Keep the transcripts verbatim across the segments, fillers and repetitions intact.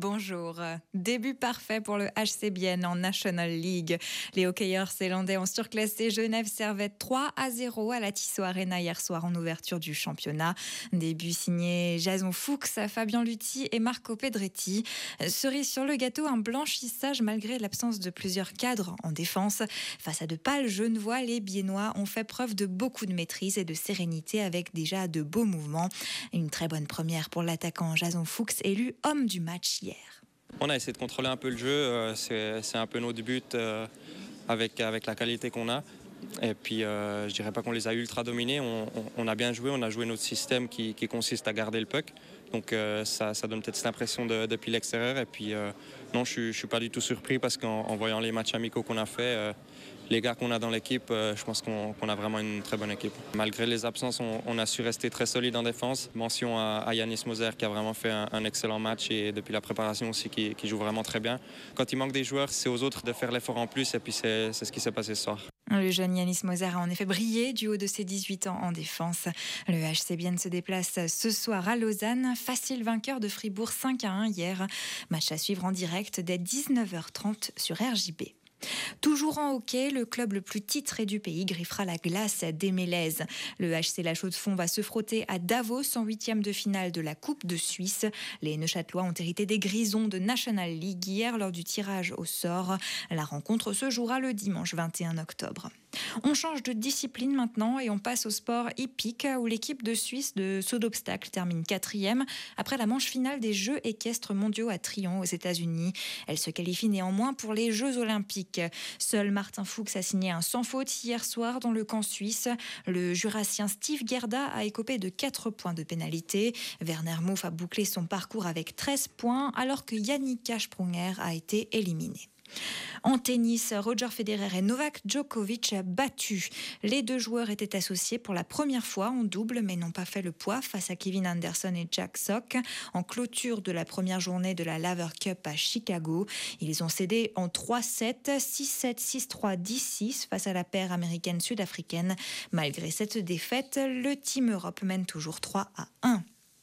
bonjour. Début parfait pour le H C Bienne en National League. Les hockeyeurs zélandais ont surclassé Genève Servette trois à zéro à la Tissot Arena hier soir en ouverture du championnat. Début signé Jason Fuchs, Fabien Luthi et Marco Pedretti. Cerise sur le gâteau, un blanchissage malgré l'absence de plusieurs cadres en défense. Face à de pâles Genevois, les Biennois ont fait preuve de beaucoup de maîtrise et de sérénité avec déjà de beaux mouvements. Une très bonne première pour l'attaquant Jason Fuchs, élu homme du match hier. On a essayé de contrôler un peu le jeu, c'est, c'est un peu notre but euh, avec, avec la qualité qu'on a. Et puis euh, je dirais pas qu'on les a ultra dominés, on, on, on a bien joué, on a joué notre système qui, qui consiste à garder le puck. Donc euh, ça, ça donne peut-être cette impression de, depuis l'extérieur. Et puis euh, non, je ne suis pas du tout surpris parce qu'en en voyant les matchs amicaux qu'on a fait, euh, les gars qu'on a dans l'équipe, euh, je pense qu'on, qu'on a vraiment une très bonne équipe. Malgré les absences, on, on a su rester très solide en défense. Mention à, à Yannis Moser qui a vraiment fait un, un excellent match et depuis la préparation aussi qui, qui joue vraiment très bien. Quand il manque des joueurs, c'est aux autres de faire l'effort en plus et puis c'est, c'est ce qui s'est passé ce soir. Le jeune Yannis Moser a en effet brillé du haut de ses dix-huit ans en défense. Le H C Bienne se déplace ce soir à Lausanne, facile vainqueur de Fribourg cinq à un hier. Match à suivre en direct dès dix-neuf heures trente sur R J B. Toujours en hockey, le club le plus titré du pays griffera la glace des Mélèzes. Le H C La Chaux-de-Fonds va se frotter à Davos en huitième de finale de la Coupe de Suisse. Les Neuchâtelois ont hérité des Grisons de National League hier lors du tirage au sort. La rencontre se jouera le dimanche vingt et un octobre. On change de discipline maintenant et on passe au sport hippique où l'équipe de Suisse de saut d'obstacle termine quatrième après la manche finale des Jeux équestres mondiaux à Tryon aux États-Unis. Elle se qualifie néanmoins pour les Jeux olympiques. Seul Martin Fuchs a signé un sans faute hier soir dans le camp suisse. Le Jurassien Steve Gerda a écopé de quatre points de pénalité. Werner Muff a bouclé son parcours avec treize points alors que Yannicka Sprunger a été éliminé. En tennis, Roger Federer et Novak Djokovic battus. Les deux joueurs étaient associés pour la première fois en double, mais n'ont pas fait le poids face à Kevin Anderson et Jack Sock en clôture de la première journée de la Laver Cup à Chicago. Ils ont cédé en trois sept, six sept, six trois, dix six face à la paire américaine-sud-africaine. Malgré cette défaite, le Team Europe mène toujours trois à un.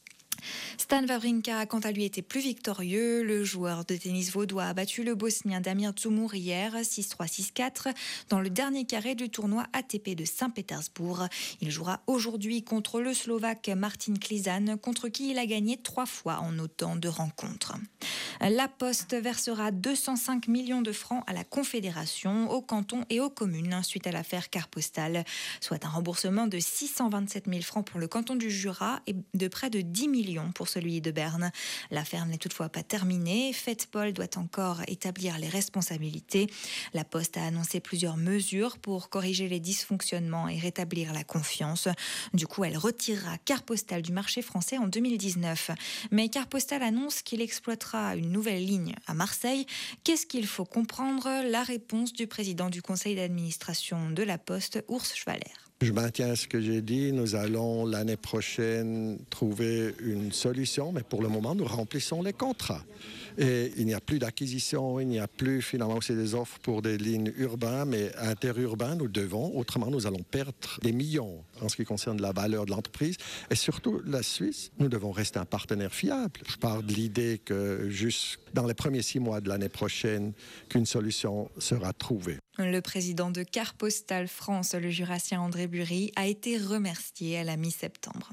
Stan Wawrinka a quant à lui été plus victorieux. Le joueur de tennis vaudois a battu le Bosnien Damir Dzumhur hier six trois, six quatre dans le dernier carré du tournoi A T P de Saint-Pétersbourg. Il jouera aujourd'hui contre le Slovaque Martin Klizan, contre qui il a gagné trois fois en autant de rencontres. La Poste versera deux cent cinq millions de francs à la Confédération, aux cantons et aux communes suite à l'affaire Carte Postale, soit un remboursement de six cent vingt-sept mille francs pour le canton du Jura et de près de dix millions pour celui de Berne. L'affaire n'est toutefois pas terminée. Fetpol doit encore établir les responsabilités. La Poste a annoncé plusieurs mesures pour corriger les dysfonctionnements et rétablir la confiance. Du coup, elle retirera Carte Postale du marché français en deux mille dix-neuf. Mais Carte Postale annonce qu'il exploitera une nouvelle ligne à Marseille. Qu'est-ce qu'il faut comprendre ? La réponse du président du conseil d'administration de la Poste, Urs Schwaller. Je maintiens ce que j'ai dit. Nous allons l'année prochaine trouver une solution, mais pour le moment, nous remplissons les contrats. Et il n'y a plus d'acquisition, il n'y a plus finalement aussi des offres pour des lignes urbaines, mais interurbains, nous devons, autrement nous allons perdre des millions en ce qui concerne la valeur de l'entreprise. Et surtout, la Suisse, nous devons rester un partenaire fiable. Je parle de l'idée que juste dans les premiers six mois de l'année prochaine, qu'une solution sera trouvée. Le président de Carte Postale France, le Jurassien André Bury, a été remercié à la mi-septembre.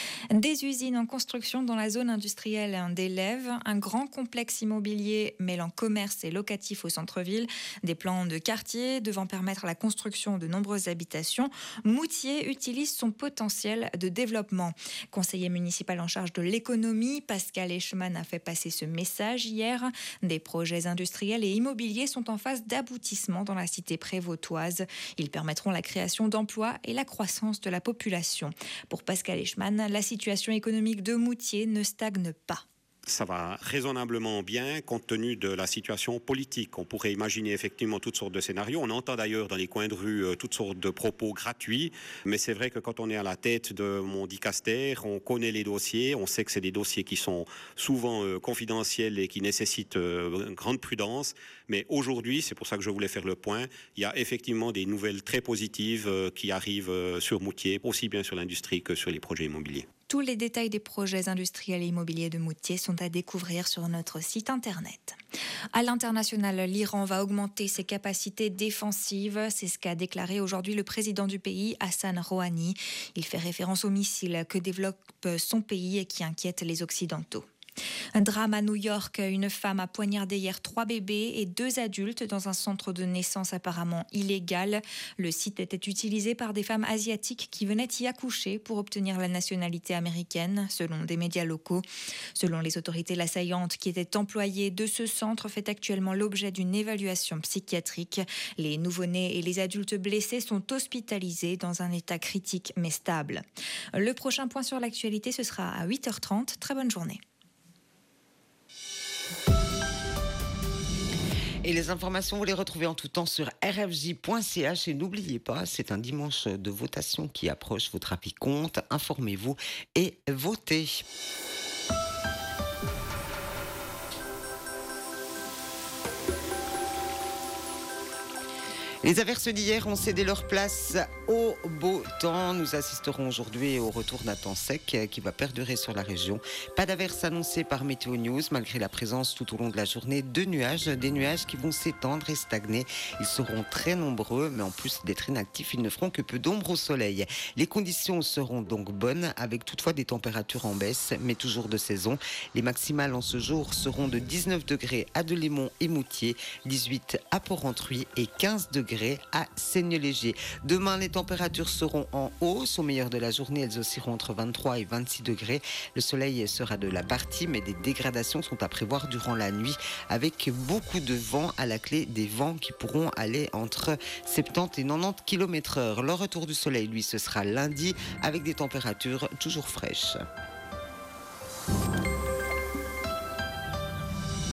Des usines en construction dans la zone industrielle d'Élève, un grand complexe immobilier mêlant commerce et locatif au centre-ville, des plans de quartier devant permettre la construction de nombreuses habitations. Moutier utilise son potentiel de développement. Conseiller municipal en charge de l'économie, Pascal Eichmann a fait passer ce message hier. Des projets industriels et immobiliers sont en phase d'aboutissement dans la cité prévautoise. Ils permettront la création d'emplois et la croissance de la population. Pour Pascal Eichmann, la situation économique de Moutier ne stagne pas. Ça va raisonnablement bien compte tenu de la situation politique. On pourrait imaginer effectivement toutes sortes de scénarios. On entend d'ailleurs dans les coins de rue euh, toutes sortes de propos gratuits. Mais c'est vrai que quand on est à la tête de mon dicaster, on connaît les dossiers. On sait que c'est des dossiers qui sont souvent euh, confidentiels et qui nécessitent euh, une grande prudence. Mais aujourd'hui, c'est pour ça que je voulais faire le point, il y a effectivement des nouvelles très positives euh, qui arrivent euh, sur Moutier, aussi bien sur l'industrie que sur les projets immobiliers. Tous les détails des projets industriels et immobiliers de Moutier sont à découvrir sur notre site internet. À l'international, l'Iran va augmenter ses capacités défensives. C'est ce qu'a déclaré aujourd'hui le président du pays, Hassan Rouhani. Il fait référence aux missiles que développe son pays et qui inquiètent les Occidentaux. Un drame à New York. Une femme a poignardé hier trois bébés et deux adultes dans un centre de naissance apparemment illégal. Le site était utilisé par des femmes asiatiques qui venaient y accoucher pour obtenir la nationalité américaine, selon des médias locaux. Selon les autorités, l'assaillante qui était employée de ce centre fait actuellement l'objet d'une évaluation psychiatrique. Les nouveau-nés et les adultes blessés sont hospitalisés dans un état critique mais stable. Le prochain point sur l'actualité, ce sera à huit heures trente. Très bonne journée. Et les informations, vous les retrouvez en tout temps sur r f j point c h. Et n'oubliez pas, c'est un dimanche de votation qui approche. Votre avis compte. Informez-vous et votez. Les averses d'hier ont cédé leur place au beau temps. Nous assisterons aujourd'hui au retour d'un temps sec qui va perdurer sur la région. Pas d'averses annoncées par Météo News, malgré la présence tout au long de la journée de nuages. Des nuages qui vont s'étendre et stagner. Ils seront très nombreux, mais en plus d'être inactifs, ils ne feront que peu d'ombre au soleil. Les conditions seront donc bonnes, avec toutefois des températures en baisse, mais toujours de saison. Les maximales en ce jour seront de dix-neuf degrés à Delémont et Moutier, dix-huit à Porrentruy et quinze degrés à Seignelay-Léger. Demain, les températures seront en hausse. Au meilleur de la journée, elles oscilleront entre vingt-trois et vingt-six degrés. Le soleil sera de la partie, mais des dégradations sont à prévoir durant la nuit, avec beaucoup de vent à la clé, des vents qui pourront aller entre soixante-dix et quatre-vingt-dix kilomètres heure. Le retour du soleil, lui, ce sera lundi, avec des températures toujours fraîches.